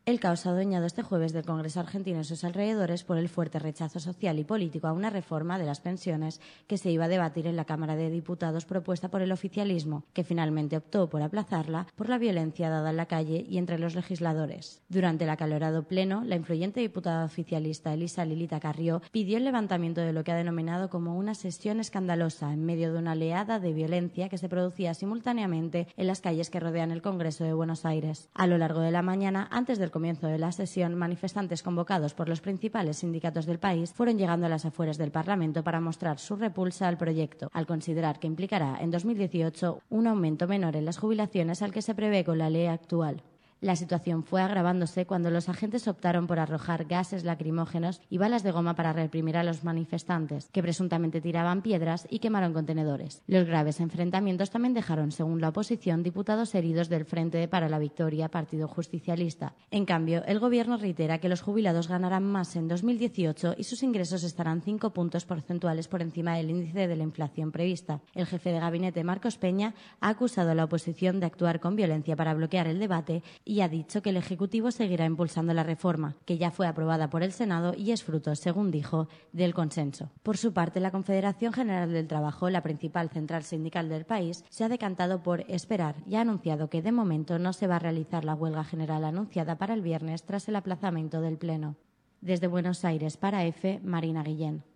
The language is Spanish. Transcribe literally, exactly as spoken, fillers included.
El caos ha adueñado este jueves del Congreso argentino y sus alrededores por el fuerte rechazo social y político a una reforma de las pensiones que se iba a debatir en la Cámara de Diputados propuesta por el oficialismo, que finalmente optó por aplazarla por la violencia dada en la calle y entre los legisladores. Durante el acalorado pleno, la influyente diputada oficialista Elisa Lilita Carrió pidió el levantamiento de lo que ha denominado como una sesión escandalosa en medio de una oleada de violencia que se producía simultáneamente en las calles que rodean el Congreso de Buenos Aires. A lo largo de la mañana, antes del comienzo de la sesión, manifestantes convocados por los principales sindicatos del país fueron llegando a las afueras del Parlamento para mostrar su repulsa al proyecto, al considerar que implicará en dos mil dieciocho un aumento menor en las jubilaciones al que se prevé con la ley actual. La situación fue agravándose cuando los agentes optaron por arrojar gases lacrimógenos y balas de goma para reprimir a los manifestantes, que presuntamente tiraban piedras y quemaron contenedores. Los graves enfrentamientos también dejaron, según la oposición, diputados heridos del Frente para la Victoria, Partido Justicialista. En cambio, el Gobierno reitera que los jubilados ganarán más en dos mil dieciocho y sus ingresos estarán cinco puntos porcentuales por encima del índice de la inflación prevista. El jefe de gabinete, Marcos Peña, ha acusado a la oposición de actuar con violencia para bloquear el debate y y ha dicho que el Ejecutivo seguirá impulsando la reforma, que ya fue aprobada por el Senado y es fruto, según dijo, del consenso. Por su parte, la Confederación General del Trabajo, la principal central sindical del país, se ha decantado por esperar y ha anunciado que de momento no se va a realizar la huelga general anunciada para el viernes tras el aplazamiento del Pleno. Desde Buenos Aires, para EFE, Marina Guillén.